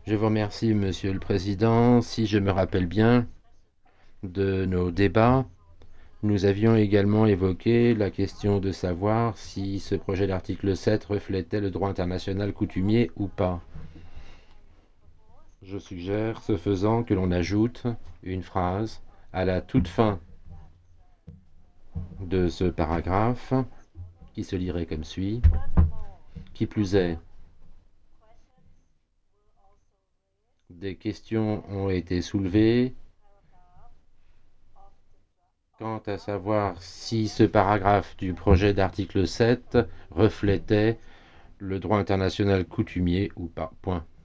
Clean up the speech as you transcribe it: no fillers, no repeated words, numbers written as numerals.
Je vous remercie, Monsieur le Président. Si je me rappelle bien de nos débats, nous avions également évoqué la question de savoir si ce projet d'article 7 reflétait le droit international coutumier ou pas. Je suggère, ce faisant, que l'on ajoute une phrase à la toute fin de ce paragraphe qui se lirait comme suit. Qui plus est, des questions ont été soulevées quant à savoir si ce paragraphe du projet d'article 7 reflétait le droit international coutumier ou pas. Point.